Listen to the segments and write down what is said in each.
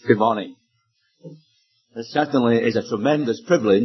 Good morning. It certainly is a tremendous privilege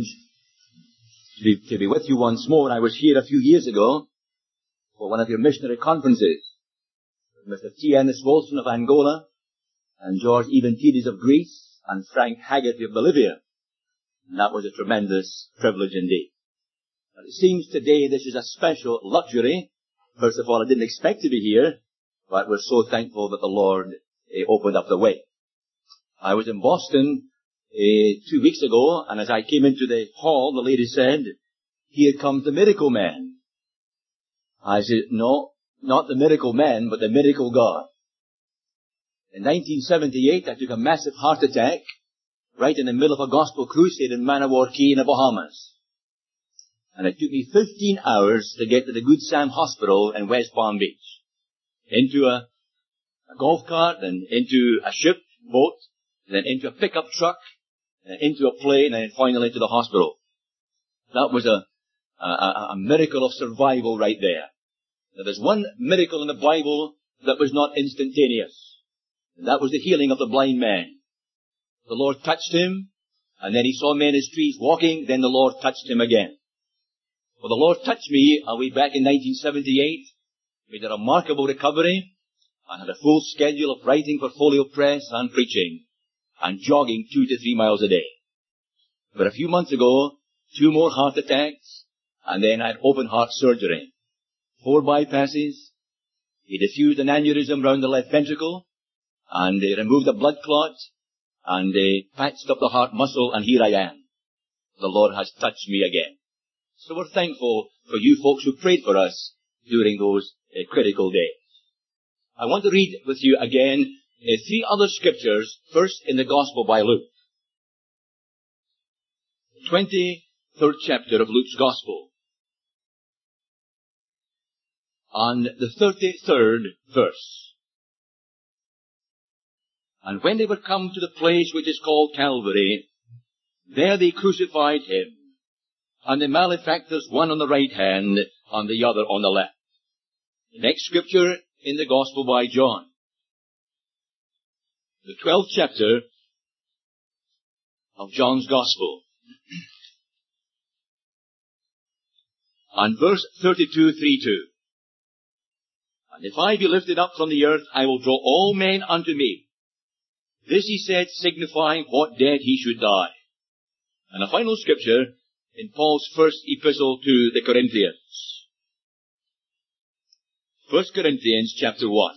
to be with you once more. I was here a few years ago for one of your missionary conferences with Mr. T. Ennis Wilson of Angola and George Eventides of Greece and Frank Haggerty of Bolivia. And that was a tremendous privilege indeed. But it seems today this is a special luxury. First of all, I didn't expect to be here, but we're so thankful that the Lord opened up the way. I was in Boston 2 weeks ago, and as I came into the hall, the lady said, "Here comes the miracle man." I said, "No, not the miracle man, but the miracle God." In 1978, I took a massive heart attack right in the middle of a gospel crusade in Manawar Key in the Bahamas. And it took me 15 hours to get to the Good Sam Hospital in West Palm Beach. Into a golf cart, and into a ship, boat, then into a pickup truck, and into a plane, and then finally to the hospital. That was a miracle of survival right there. Now, there's one miracle in the Bible that was not instantaneous. And that was the healing of the blind man. The Lord touched him, and then he saw men as trees walking, then the Lord touched him again. Well, the Lord touched me way back in 1978, made a remarkable recovery, and had a full schedule of writing for Folio Press and preaching, and jogging 2 to 3 miles a day. But a few months ago, 2 more heart attacks, and then I had open heart surgery. 4 bypasses. He diffused an aneurysm around the left ventricle, and they removed a blood clot, and they patched up the heart muscle, and here I am. The Lord has touched me again. So we're thankful for you folks who prayed for us during those critical days. I want to read with you again 3 other scriptures, first in the Gospel by Luke. The 23rd chapter of Luke's Gospel. And the 33rd verse. And when they were come to the place which is called Calvary, there they crucified him, and the malefactors, one on the right hand, and the other on the left. The next scripture in the Gospel by John. The 12th chapter of John's Gospel. And verse 32:32. And if I be lifted up from the earth, I will draw all men unto me. This he said, signifying what death he should die. And a final scripture in Paul's first epistle to the Corinthians. 1 Corinthians chapter 1.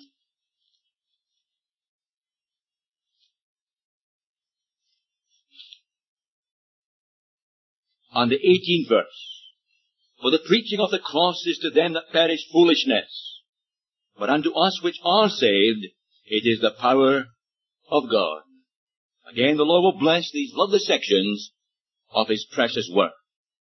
And the 18th verse. For the preaching of the cross is to them that perish foolishness, but unto us which are saved, it is the power of God. Again, the Lord will bless these lovely sections of His precious word.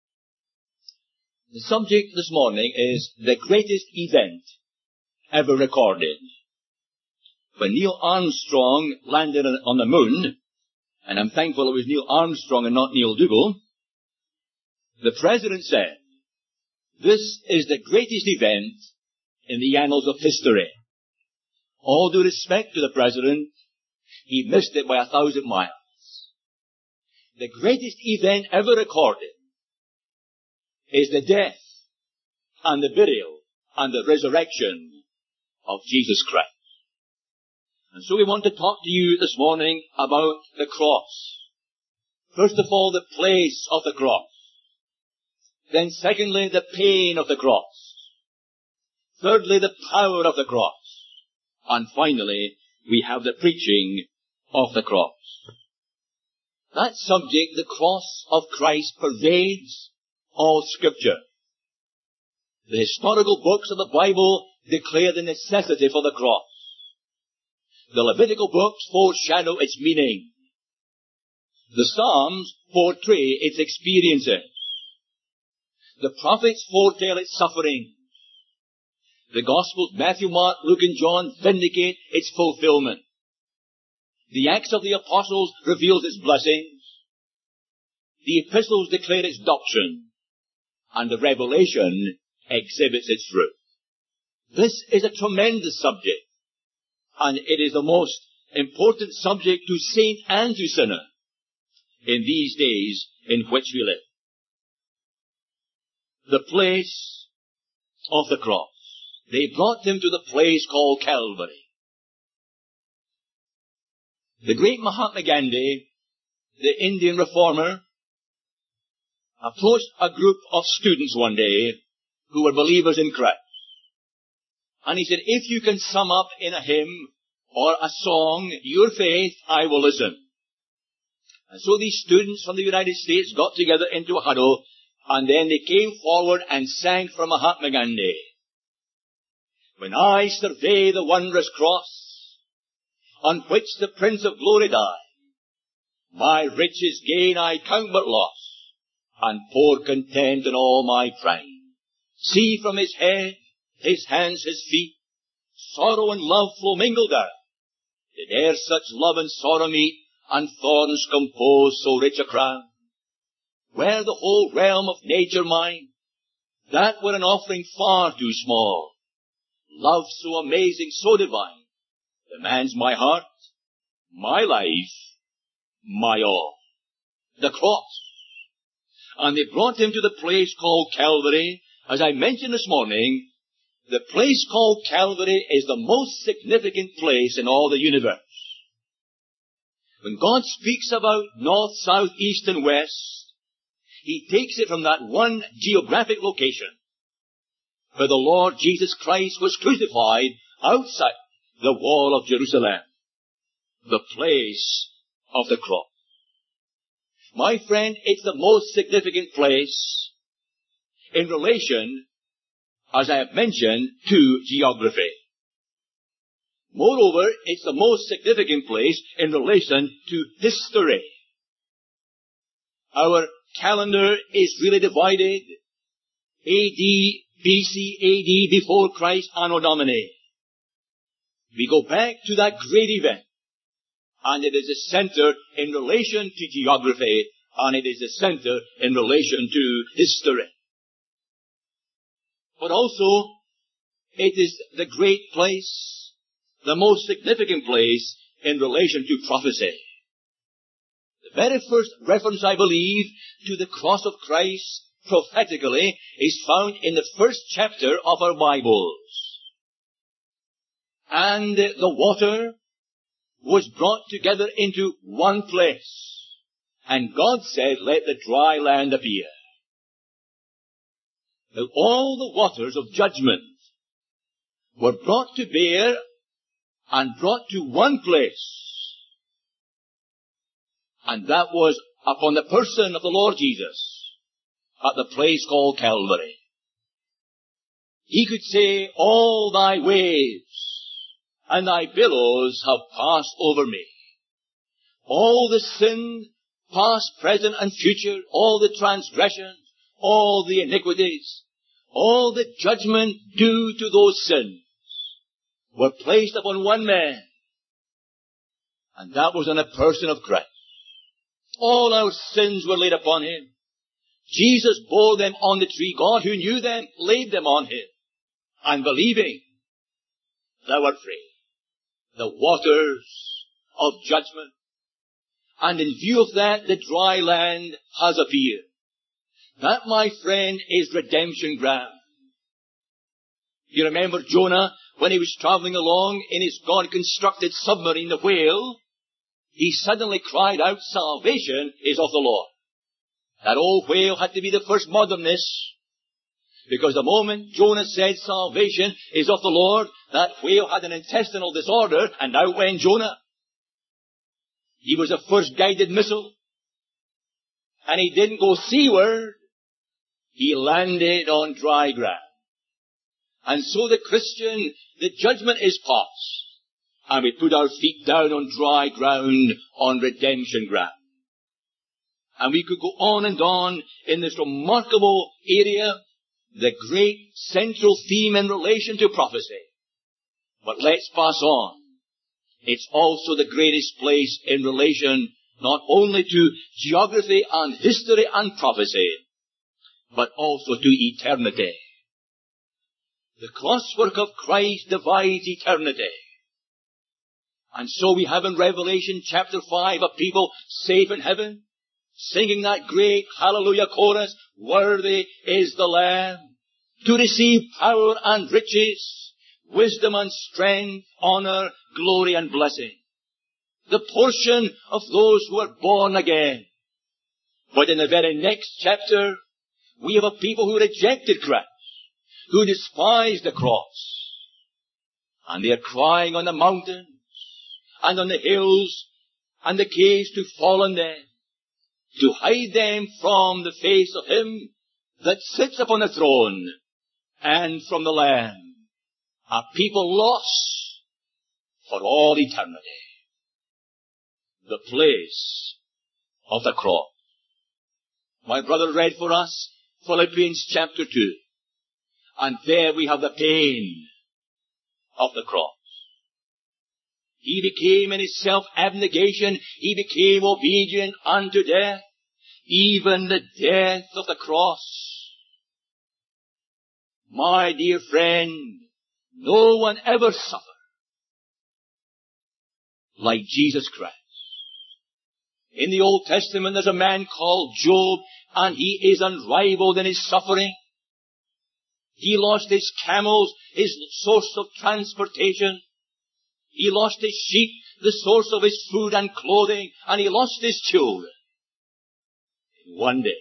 The subject this morning is the greatest event ever recorded. When Neil Armstrong landed on the moon, and I'm thankful it was Neil Armstrong and not Neil Dougal, the President said, "This is the greatest event in the annals of history." All due respect to the President, he missed it by 1,000 miles. The greatest event ever recorded is the death and the burial and the resurrection of Jesus Christ. And so we want to talk to you this morning about the cross. First of all, the place of the cross. Then secondly, the pain of the cross. Thirdly, the power of the cross. And finally, we have the preaching of the cross. That subject, the cross of Christ, pervades all Scripture. The historical books of the Bible declare the necessity for the cross. The Levitical books foreshadow its meaning. The Psalms portray its experiences. The prophets foretell its suffering. The Gospels, Matthew, Mark, Luke, and John, vindicate its fulfillment. The Acts of the Apostles reveals its blessings. The Epistles declare its doctrine. And the Revelation exhibits its fruit. This is a tremendous subject, and it is the most important subject to saint and to sinner in these days in which we live. The place of the cross. They brought him to the place called Calvary. The great Mahatma Gandhi, the Indian reformer, approached a group of students one day who were believers in Christ. And he said, if you can sum up in a hymn or a song your faith, I will listen. And so these students from the United States got together into a huddle, and then they came forward and sang for Mahatma Gandhi. When I survey the wondrous cross on which the Prince of Glory died, my riches gain I count but loss, and pour content in all my pride. See from his head, his hands, his feet, sorrow and love flow mingled out. Did e'er such love and sorrow meet, and thorns compose so rich a crown? Were the whole realm of nature mine, that were an offering far too small. Love so amazing, so divine, demands my heart, my life, my all. The cross. And they brought him to the place called Calvary. As I mentioned this morning, the place called Calvary is the most significant place in all the universe. When God speaks about north, south, east, and west, he takes it from that one geographic location where the Lord Jesus Christ was crucified outside the wall of Jerusalem, the place of the cross. My friend, it's the most significant place in relation, as I have mentioned, to geography. Moreover, it's the most significant place in relation to history. Our calendar is really divided A.D., B.C., A.D., before Christ, Anno Domini. We go back to that great event, and it is a center in relation to geography, and it is a center in relation to history. But also, it is the great place, the most significant place in relation to prophecy. The very first reference, I believe, to the cross of Christ prophetically is found in the first chapter of our Bibles. And the water was brought together into one place. And God said, let the dry land appear. Now, all the waters of judgment were brought to bear and brought to one place. And that was upon the person of the Lord Jesus at the place called Calvary. He could say, all thy waves and thy billows have passed over me. All the sin, past, present, and future, all the transgressions, all the iniquities, all the judgment due to those sins were placed upon one man. And that was in the person of Christ. All our sins were laid upon him. Jesus bore them on the tree. God, who knew them, laid them on him. And believing, thou art free. The waters of judgment. And in view of that, the dry land has appeared. That, my friend, is redemption ground. You remember Jonah, when he was traveling along in his God-constructed submarine, the whale, he suddenly cried out, salvation is of the Lord. That old whale had to be the first modernist, because the moment Jonah said salvation is of the Lord, that whale had an intestinal disorder, and out went Jonah. He was the first guided missile. And he didn't go seaward. He landed on dry ground. And so the Christian, the judgment is past. And we put our feet down on dry ground, on redemption ground. And we could go on and on in this remarkable area, the great central theme in relation to prophecy. But let's pass on. It's also the greatest place in relation not only to geography and history and prophecy, but also to eternity. The crosswork of Christ divides eternity. And so we have in Revelation chapter 5 a people safe in heaven, singing that great hallelujah chorus, worthy is the Lamb to receive power and riches, wisdom and strength, honor, glory and blessing. The portion of those who are born again. But in the very next chapter, we have a people who rejected Christ, who despised the cross. And they are crying on the mountains and on the hills and the caves to fall on them, to hide them from the face of him that sits upon the throne and from the Lamb. A people lost for all eternity. The place of the cross. My brother read for us Philippians chapter 2. And there we have the pain of the cross. He became in his self-abnegation, he became obedient unto death, even the death of the cross. My dear friend, no one ever suffered like Jesus Christ. In the Old Testament there's a man called Job, and he is unrivaled in his suffering. He lost his camels, his source of transportation. He lost his sheep, the source of his food and clothing, and he lost his children. In one day.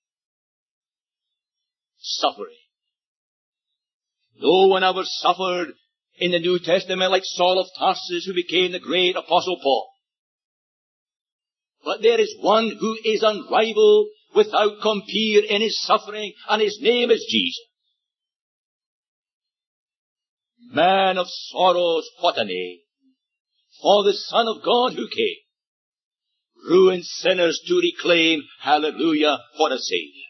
Suffering. No one ever suffered in the New Testament like Saul of Tarsus, who became the great Apostle Paul. But there is one who is unrivaled, without compare in his suffering, and his name is Jesus. Man of sorrows, what a name. For the Son of God who came, ruined sinners to reclaim, hallelujah, what a Savior.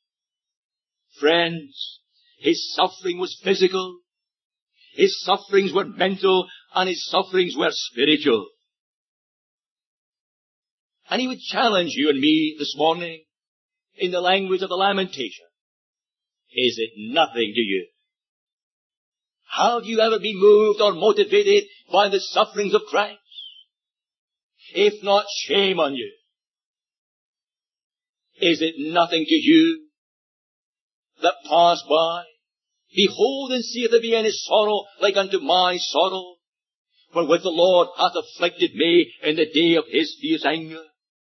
Friends, his suffering was physical, his sufferings were mental, and his sufferings were spiritual. And he would challenge you and me this morning in the language of the lamentation. Is it nothing to you? Have you ever been moved or motivated by the sufferings of Christ? If not, shame on you. Is it nothing to you that pass by? Behold and see if there be any sorrow like unto my sorrow. For with the Lord hath afflicted me in the day of his fierce anger.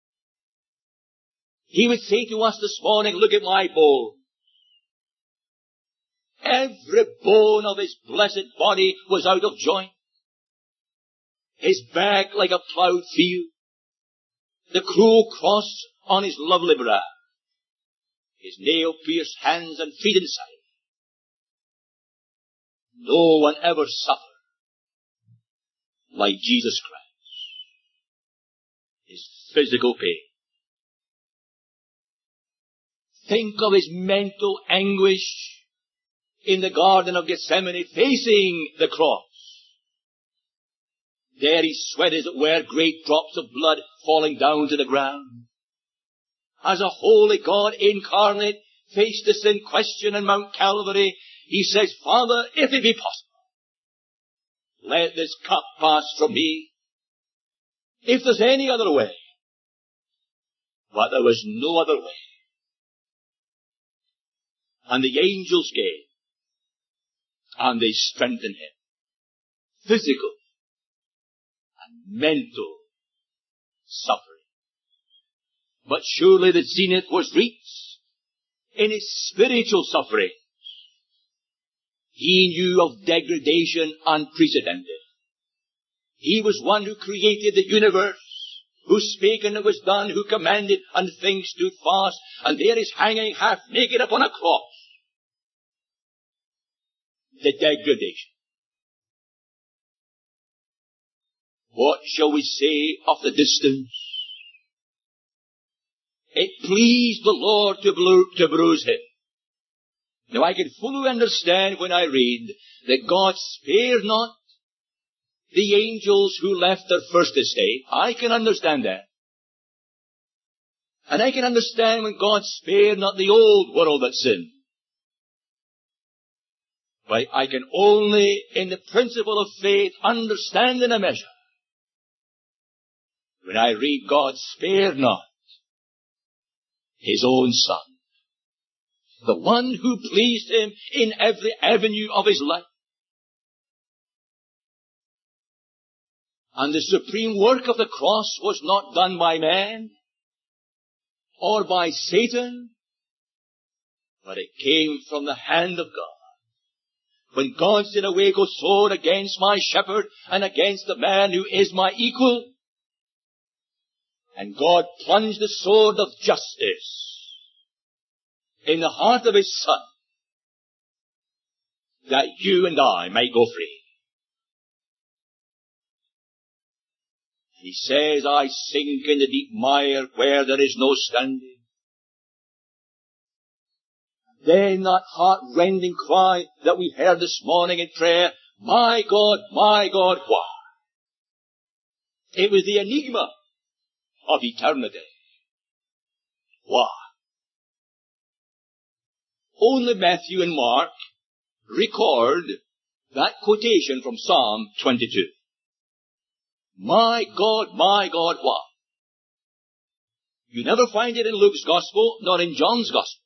He would say to us this morning, look at my bone. Every bone of his blessed body was out of joint. His back like a plowed field. The cruel cross on his lovely brow. His nail-pierced hands and feet inside. No one ever suffered like Jesus Christ. His physical pain. Think of his mental anguish in the Garden of Gethsemane, facing the cross. There he sweat, as it were, great drops of blood falling down to the ground. As a holy God incarnate faced the sin question in Mount Calvary, he says, Father, if it be possible, let this cup pass from me. If there's any other way. But there was no other way. And the angels came, and they strengthened him. Physical and mental suffering. But surely the zenith was reached in his spiritual suffering. He knew of degradation unprecedented. He was one who created the universe, who spake and it was done, who commanded and things stood fast, and there is hanging half naked upon a cross. The degradation. What shall we say of the distance? It pleased the Lord to bruise him. Now I can fully understand when I read that God spared not the angels who left their first estate. I can understand that. And I can understand when God spared not the old world that sinned. But I can only, in the principle of faith, understand in a measure when I read God spared not his own Son, the one who pleased him in every avenue of his life. And the supreme work of the cross was not done by man or by Satan, but it came from the hand of God. When God said, away go sword against my shepherd and against the man who is my equal, and God plunged the sword of justice in the heart of his Son, that you and I might go free. He says, I sink in the deep mire where there is no standing. Then that heart-rending cry that we heard this morning in prayer, my God, why? It was the enigma of eternity. Why? Only Matthew and Mark record that quotation from Psalm 22. My God, why? You never find it in Luke's Gospel, nor in John's Gospel.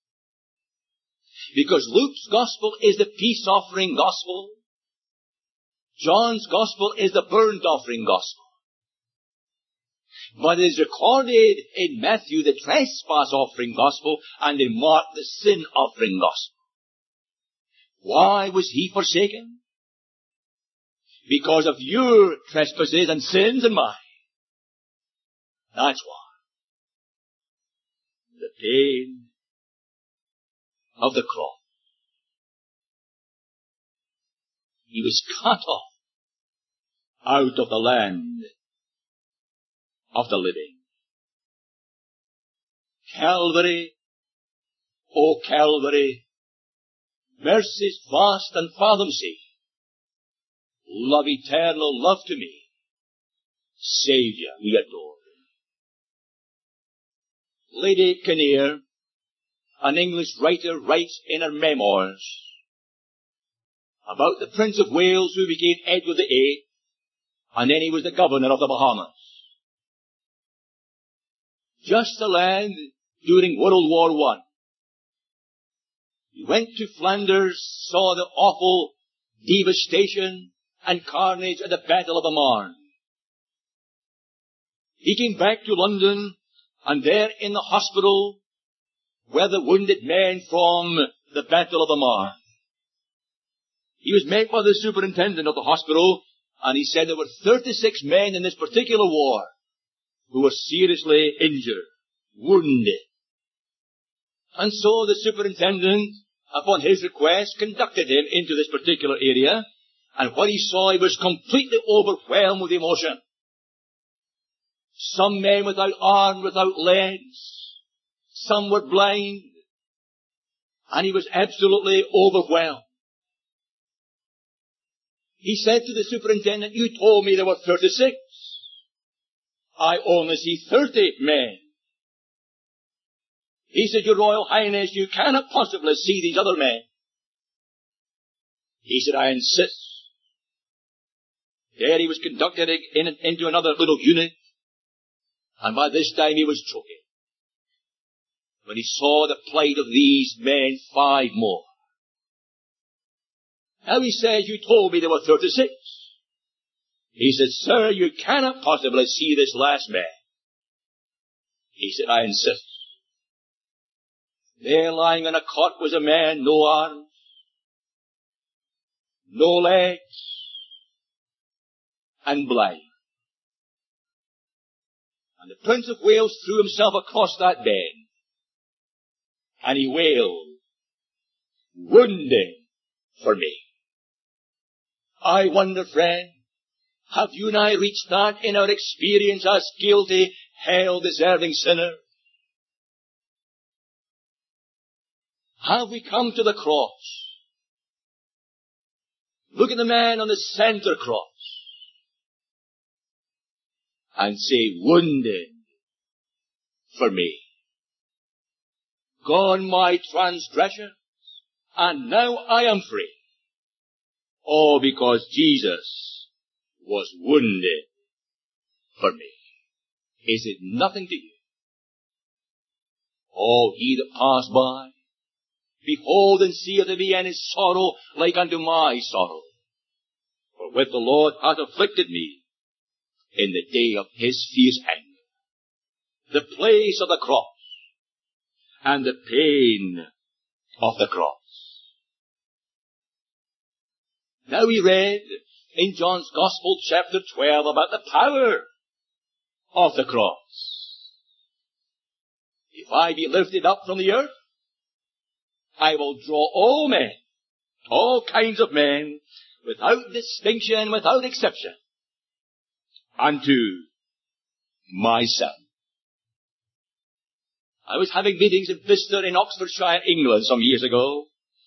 Because Luke's Gospel is the peace offering Gospel. John's Gospel is the burnt offering Gospel. But it is recorded in Matthew the trespass offering Gospel, and in Mark the sin offering Gospel. Why was he forsaken? Because of your trespasses and sins and mine. That's why. The pain of the cross. He was cut off out of the land of the living. Calvary, O Calvary, mercies vast and fathom-sea, love eternal, love to me, Saviour, we adore. Lady Kinnear, an English writer, writes in her memoirs about the Prince of Wales who became Edward VIII, and then he was the governor of the Bahamas. Just the land during World War I. He went to Flanders, saw the awful devastation and carnage at the Battle of the Marne. He came back to London, and there in the hospital were the wounded men from the Battle of the Marne. He was met by the superintendent of the hospital, and he said there were 36 men in this particular war who were seriously injured, wounded. And so the superintendent, upon his request, conducted him into this particular area, and what he saw, he was completely overwhelmed with emotion. Some men without arms, without legs, some were blind, and he was absolutely overwhelmed. He said to the superintendent, you told me there were 36. I only see 30 men. He said, Your Royal Highness, you cannot possibly see these other men. He said, I insist. There he was conducted into another little unit, and by this time he was choking. When he saw the plight of these men, 5 more. Now he says, you told me there were 36. He said, Sir, you cannot possibly see this last man. He said, I insist. There lying on a cot was a man, no arms, no legs, and blind. And the Prince of Wales threw himself across that bed, and he wailed, wounded for me. I wonder, friend, have you and I reached that in our experience as guilty, hell-deserving sinners? Have we come to the cross? Look at the man on the center cross and say, wounded for me. Gone my transgressions, and now I am free. All because Jesus was wounded for me. Is it nothing to you? Oh, ye that pass by, behold and see if there be any sorrow like unto my sorrow. For with the Lord hath afflicted me in the day of his fierce anger, the place of the cross, and the pain of the cross. Now we read in John's Gospel chapter 12 about the power of the cross. If I be lifted up from the earth, I will draw all men, all kinds of men, without distinction, without exception, unto myself. I was having meetings in Bicester in Oxfordshire, England, some years ago.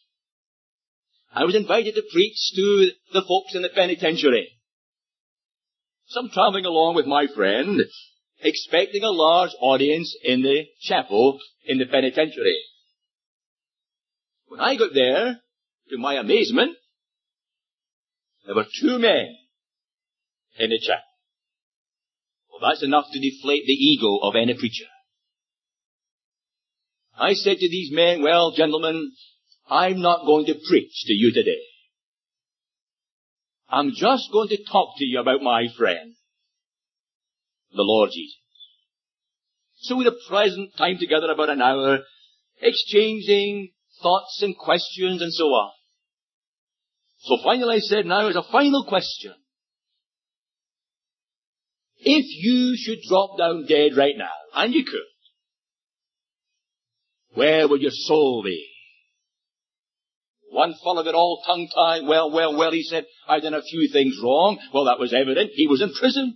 I was invited to preach to the folks in the penitentiary. So I'm travelling along with my friend, expecting a large audience in the chapel in the penitentiary. When I got there, to my amazement, there were 2 men in the chapel. Well, that's enough to deflate the ego of any preacher. I said to these men, well, gentlemen, I'm not going to preach to you today. I'm just going to talk to you about my friend, the Lord Jesus. So we had a pleasant time together, about an hour, exchanging thoughts and questions and so on. So finally I said, now as a final question, if you should drop down dead right now, and you could, where would your soul be? One fellow got all tongue-tied. Well, he said, I've done a few things wrong. Well, that was evident. He was in prison.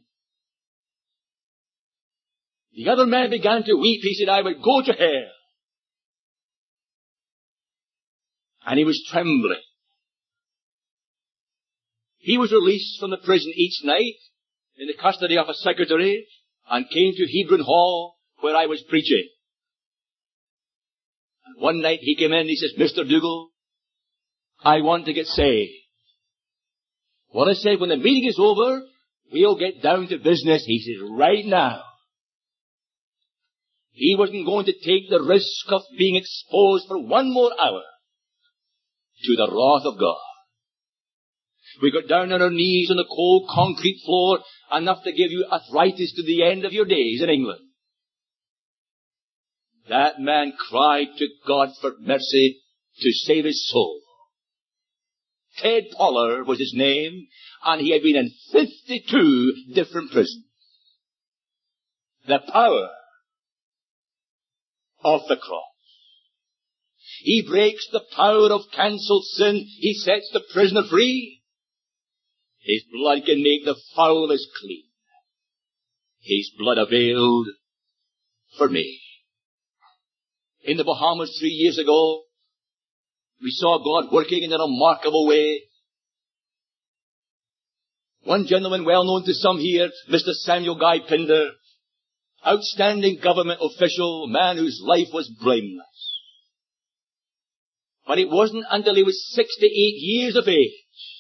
The other man began to weep. He said, I would go to hell. And he was trembling. He was released from the prison each night in the custody of a secretary and came to Hebron Hall where I was preaching. And one night he came in and he says, Mr. Dougal, I want to get saved. Well, I said, when the meeting is over, we'll get down to business. He says, right now. He wasn't going to take the risk of being exposed for one more hour to the wrath of God. We got down on our knees on the cold concrete floor, enough to give you arthritis to the end of your days in England. That man cried to God for mercy to save his soul. Ted Pollard was his name, and he had been in 52 different prisons. The power of the cross. He breaks the power of cancelled sin. He sets the prisoner free. His blood can make the foulest clean. His blood availed for me. In the Bahamas 3 years ago, we saw God working in a remarkable way. One gentleman well known to some here, Mr. Samuel Guy Pinder, outstanding government official, a man whose life was blameless. But it wasn't until he was 68 years of age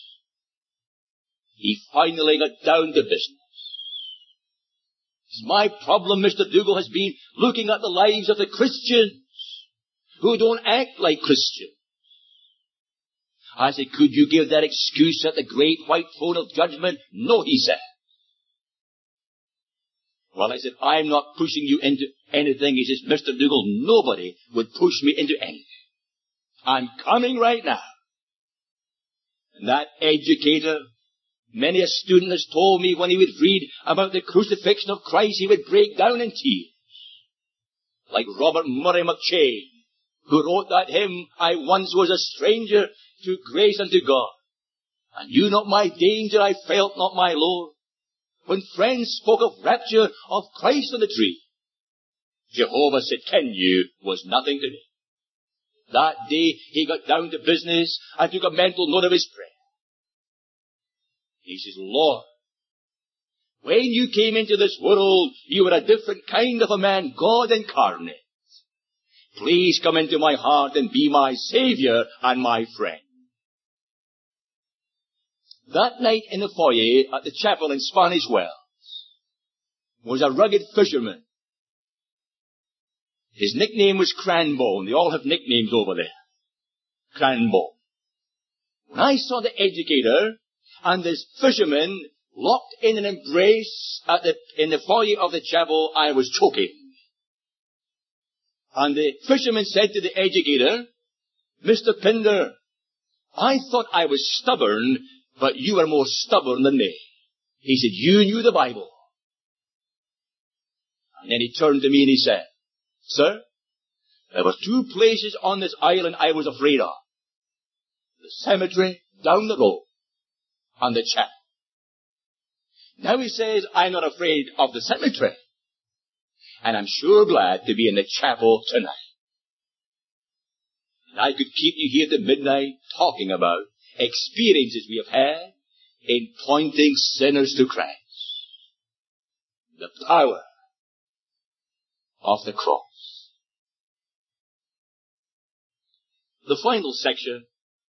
he finally got down to business. My problem, Mr. Dougal, has been looking at the lives of the Christians who don't act like Christians. I said, could you give that excuse at the great white throne of judgment? No, he said. Well, I said, I'm not pushing you into anything. He says, Mr. Dougal, nobody would push me into anything. I'm coming right now. And that educator, many a student has told me when he would read about the crucifixion of Christ, he would break down in tears. Like Robert Murray McCheyne, who wrote that hymn, I once was a stranger to grace and to God. And knew not my danger, I felt not my Lord. When friends spoke of rapture of Christ on the tree, Jehovah said, ken you was nothing to me. That day he got down to business and took a mental note of his prayer. He says, Lord, when you came into this world, you were a different kind of a man, God incarnate. Please come into my heart and be my Savior and my friend. That night in the foyer at the chapel in Spanish Wells, was a rugged fisherman. His nickname was Cranbone. They all have nicknames over there. Cranbone. When I saw the educator and this fisherman locked in an embrace in the foyer of the chapel, I was choking. And the fisherman said to the educator, Mr. Pinder, I thought I was stubborn, but you are more stubborn than me. He said, you knew the Bible. And then he turned to me and he said, Sir, there were 2 places on this island I was afraid of. The cemetery down the road and the chapel. Now he says, I'm not afraid of the cemetery. And I'm sure glad to be in the chapel tonight. And I could keep you here to midnight talking about experiences we have had in pointing sinners to Christ. The power of the cross. The final section,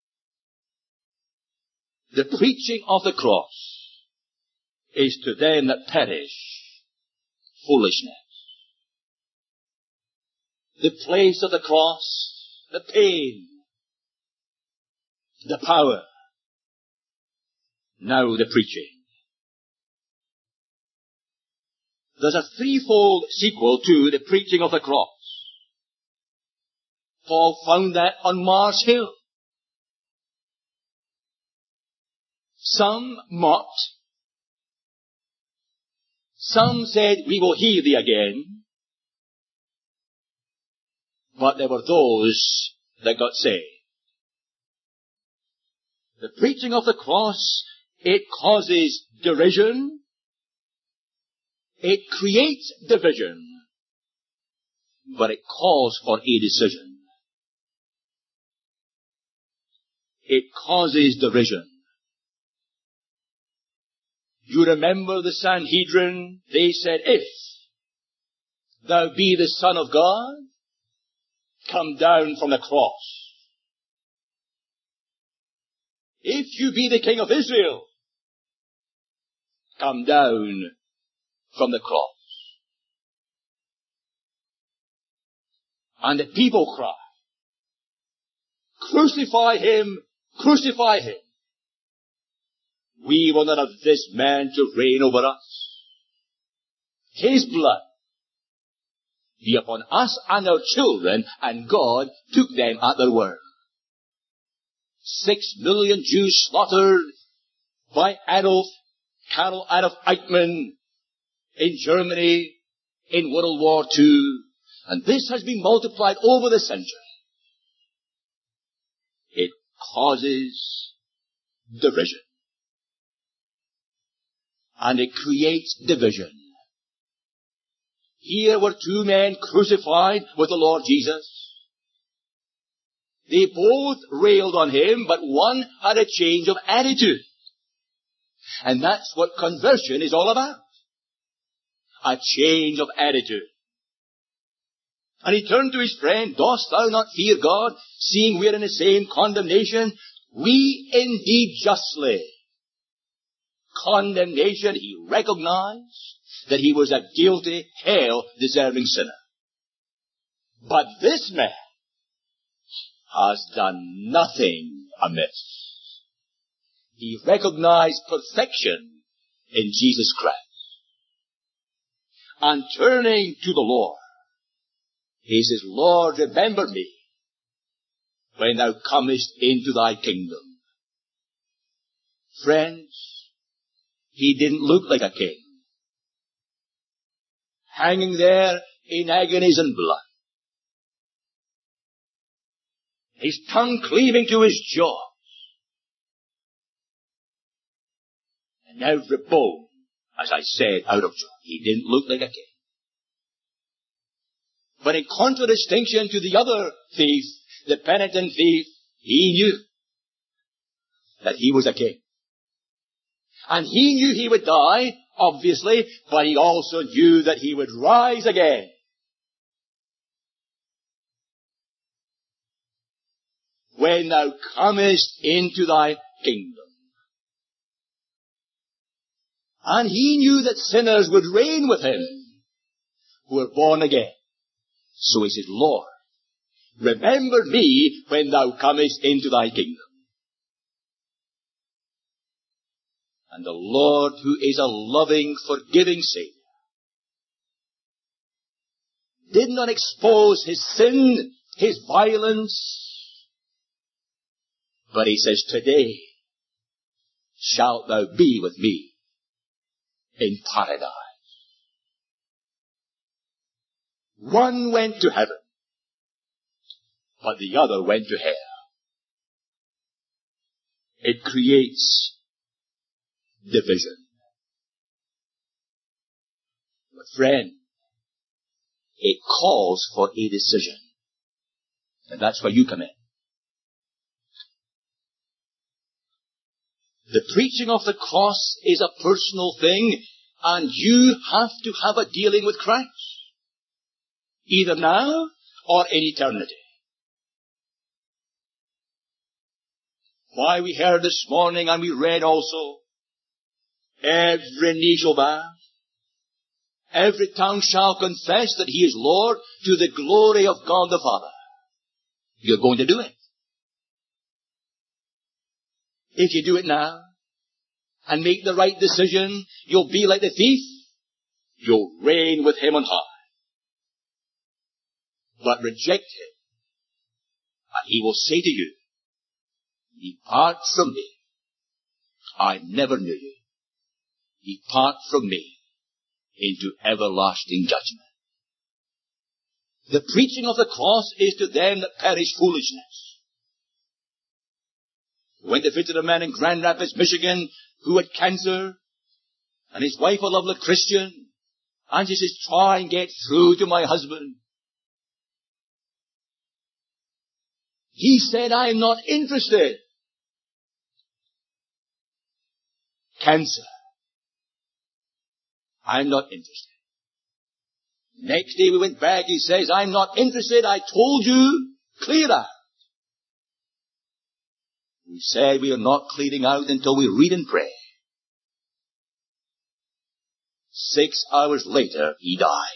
the preaching of the cross is to them that perish foolishness. The place of the cross, the pain, the power, now the preaching. There's a threefold sequel to the preaching of the cross. Paul found that on Mars Hill. Some mocked. Some said, we will hear thee again. But there were those that got saved. The preaching of the cross, it causes derision. It creates division. But it calls for a decision. It causes derision. You remember the Sanhedrin? They said, if thou be the Son of God, come down from the cross. If you be the King of Israel, come down from the cross. And the people cry, crucify him, crucify him. We will not have this man to reign over us. His blood be upon us and our children, and God took them at their word. 6 million Jews slaughtered by Karl Adolf Eichmann in Germany in World War II. And this has been multiplied over the century. It causes derision. And it creates division. Here were 2 men crucified with the Lord Jesus. They both railed on him, but one had a change of attitude. And that's what conversion is all about. A change of attitude. And he turned to his friend, dost thou not fear God, seeing we are in the same condemnation? We indeed justly. Condemnation, he recognized that he was a guilty, hell-deserving sinner. But this man has done nothing amiss. He recognized perfection in Jesus Christ. And turning to the Lord, he says, Lord, remember me when thou comest into thy kingdom. Friends, he didn't look like a king. Hanging there in agonies and blood. His tongue cleaving to his jaw. And every bone, as I said, out of joy. He didn't look like a king. But in contradistinction to the other thief, the penitent thief, he knew that he was a king. And he knew he would die, obviously, but he also knew that he would rise again. When thou comest into thy kingdom. And he knew that sinners would reign with him who were born again. So he said, Lord, remember me when thou comest into thy kingdom. And the Lord, who is a loving, forgiving Savior, did not expose his sin, his violence, but he says, today shalt thou be with me in paradise. One went to heaven, but the other went to hell. It creates division. But friend, it calls for a decision. And that's where you come in. The preaching of the cross is a personal thing, and you have to have a dealing with Christ, either now or in eternity. Why we heard this morning, and we read also, every knee shall bow, every tongue shall confess that he is Lord, to the glory of God the Father. You're going to do it. If you do it now, and make the right decision, you'll be like the thief. You'll reign with him on high. But reject him, and he will say to you, depart from me. I never knew you. Depart from me into everlasting judgment. The preaching of the cross is to them that perish foolishness. I went to visit a man in Grand Rapids, Michigan, who had cancer, and his wife, a lovely Christian, and she says, try and get through to my husband. He said, I am not interested. Cancer. I'm not interested. Next day we went back, he says, I'm not interested, I told you, clear out. We said we are not clearing out until we read and pray. 6 hours later, he died.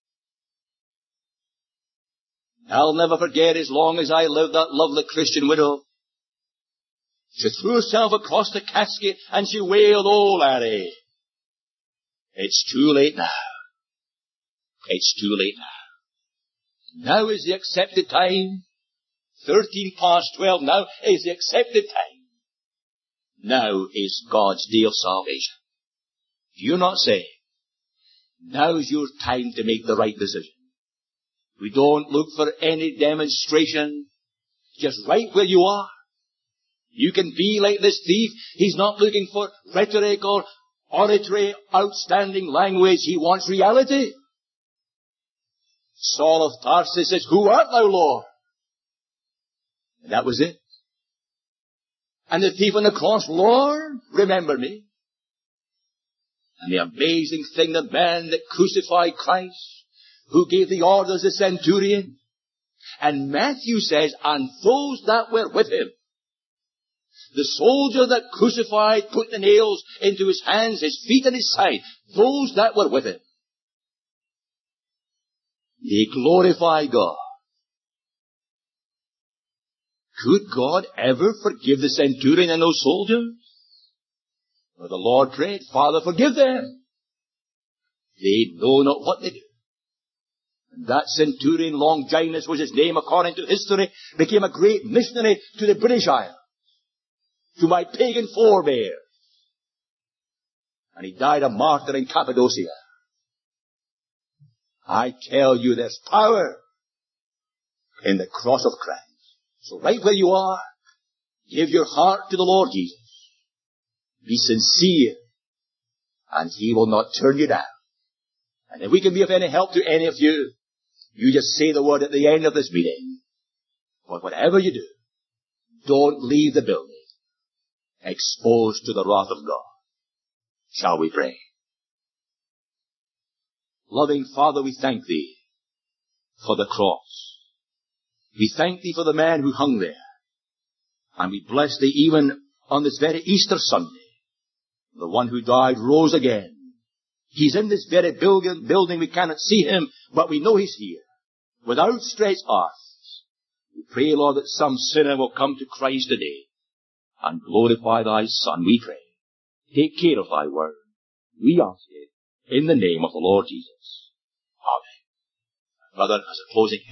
I'll never forget, as long as I lived, that lovely Christian widow. She threw herself across the casket and she wailed, oh Larry, it's too late now. It's too late now. Now is the accepted time. 13 past 12 now is the accepted time. Now is God's day of salvation. If you're not saved, now is your time to make the right decision. We don't look for any demonstration. Just right where you are. You can be like this thief. He's not looking for rhetoric or oratory, outstanding language. He wants reality. Saul of Tarsus says, who art thou, Lord? And that was it. And the thief on the cross, Lord, remember me. And the amazing thing, the man that crucified Christ, who gave the orders, the centurion. And Matthew says, and those that were with him, the soldier that crucified, put the nails into his hands, his feet, and his side, those that were with him, they glorified God. Could God ever forgive the centurion and those soldiers? Well, the Lord prayed, Father, forgive them. They know not what they do. And that centurion, Longinus was his name according to history, became a great missionary to the British Isles, to my pagan forebears. And he died a martyr in Cappadocia. I tell you, there's power in the cross of Christ. So right where you are, give your heart to the Lord Jesus. Be sincere, and He will not turn you down. And if we can be of any help to any of you, you just say the word at the end of this meeting. But whatever you do, don't leave the building exposed to the wrath of God. Shall we pray? Loving Father, we thank Thee for the cross. We thank Thee for the man who hung there. And we bless Thee even on this very Easter Sunday. The one who died rose again. He's in this very building. We cannot see him, but we know he's here. With outstretched arms. We pray, Lord, that some sinner will come to Christ today and glorify thy Son, we pray. Take care of thy word. We ask it in the name of the Lord Jesus. Amen. Brother, as a closing